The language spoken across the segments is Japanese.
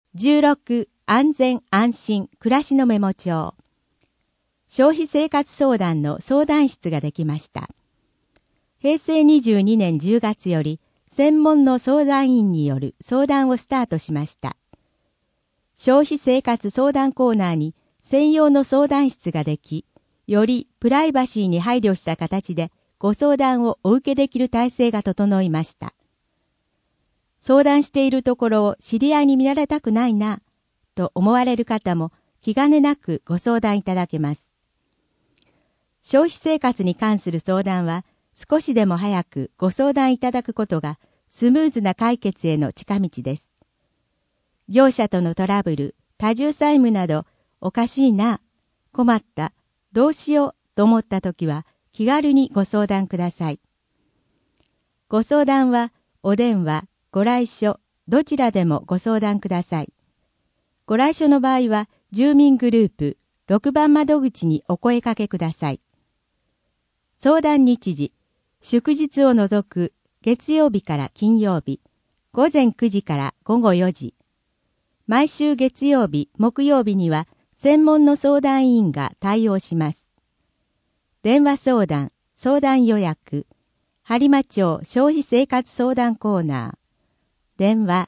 16安全安心暮らしのメモ帳。消費生活相談の相談室ができました。平成22年10月より専門の相談員による相談をスタートしました。消費生活相談コーナーに専用の相談室ができ、よりプライバシーに配慮した形でご相談をお受けできる体制が整いました。相談しているところを知り合いに見られたくないな、と思われる方も気兼ねなくご相談いただけます。消費生活に関する相談は少しでも早くご相談いただくことがスムーズな解決への近道です。業者とのトラブル、多重債務などおかしいな、困った、どうしようと思ったときは気軽にご相談ください。ご相談はお電話、ご来所、どちらでもご相談ください。ご来所の場合は、住民グループ6番窓口にお声かけください。相談日時、祝日を除く月曜日から金曜日、午前9時から午後4時。毎週月曜日、木曜日には専門の相談委員が対応します。電話相談、相談予約、播磨町消費生活相談コーナー。電話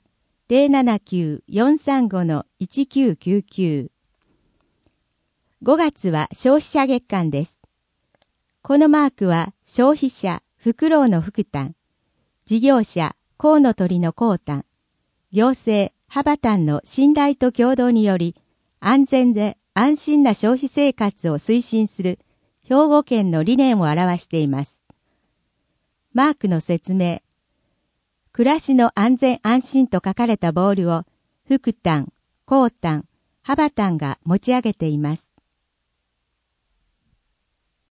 079-435-1999。5月は消費者月間です。このマークは消費者、フクロウのフクタン、事業者、コウノトリのコウタン、行政、ハバタンの信頼と協働により安全で安心な消費生活を推進する兵庫県の理念を表しています。マークの説明。暮らしの安全安心と書かれたボールを、フクタン、コウタン、ハバタンが持ち上げています。